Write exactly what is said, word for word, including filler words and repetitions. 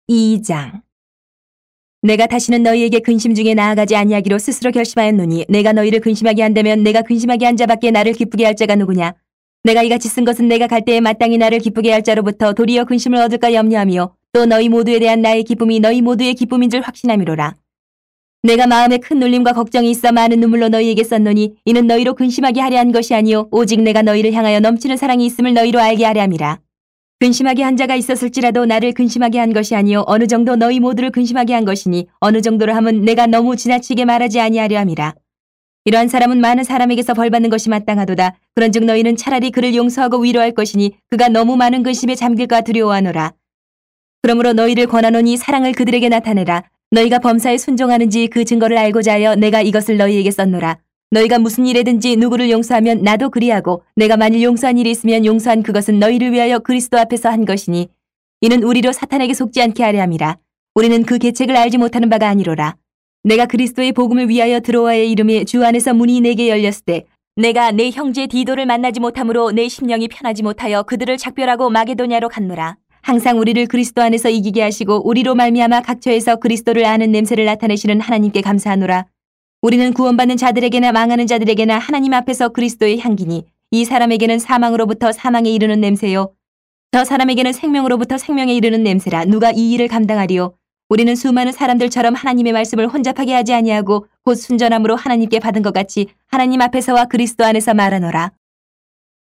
이 장. 내가 다시는 너희에게 근심 중에 나아가지 아니하기로 스스로 결심하였노니 내가 너희를 근심하게 한다면 내가 근심하게 한 자밖에 나를 기쁘게 할 자가 누구냐. 내가 이같이 쓴 것은 내가 갈 때에 마땅히 나를 기쁘게 할 자로부터 도리어 근심을 얻을까 염려하며 또 너희 모두에 대한 나의 기쁨이 너희 모두의 기쁨인 줄 확신함이로라. 내가 마음에 큰 눌림과 걱정이 있어 많은 눈물로 너희에게 썼노니 이는 너희로 근심하게 하려 한 것이 아니요 오직 내가 너희를 향하여 넘치는 사랑이 있음을 너희로 알게 하려 함이라. 근심하게 한 자가 있었을지라도 나를 근심하게 한 것이 아니요 어느 정도 너희 모두를 근심하게 한 것이니 어느 정도로 함은 내가 너무 지나치게 말하지 아니하려 함이라. 이러한 사람은 많은 사람에게서 벌받는 것이 마땅하도다. 그런즉 너희는 차라리 그를 용서하고 위로할 것이니 그가 너무 많은 근심에 잠길까 두려워하노라. 그러므로 너희를 권하노니 사랑을 그들에게 나타내라. 너희가 범사에 순종하는지 그 증거를 알고자 하여 내가 이것을 너희에게 썼노라. 너희가 무슨 일에든지 누구를 용서하면 나도 그리하고 내가 만일 용서한 일이 있으면 용서한 그것은 너희를 위하여 그리스도 앞에서 한 것이니 이는 우리로 사탄에게 속지 않게 하려 함이라. 우리는 그 계책을 알지 못하는 바가 아니로라. 내가 그리스도의 복음을 위하여 드로아의 이름에 주 안에서 문이 내게 열렸을 때 내가 내 형제 디도를 만나지 못함으로 내 심령이 편하지 못하여 그들을 작별하고 마게도냐로 갔노라. 항상 우리를 그리스도 안에서 이기게 하시고 우리로 말미암아 각처에서 그리스도를 아는 냄새를 나타내시는 하나님께 감사하노라. 우리는 구원받는 자들에게나 망하는 자들에게나 하나님 앞에서 그리스도의 향기니 이 사람에게는 사망으로부터 사망에 이르는 냄새요 저 사람에게는 생명으로부터 생명에 이르는 냄새라. 누가 이 일을 감당하리요. 우리는 수많은 사람들처럼 하나님의 말씀을 혼잡하게 하지 아니하고 곧 순전함으로 하나님께 받은 것 같이 하나님 앞에서와 그리스도 안에서 말하노라.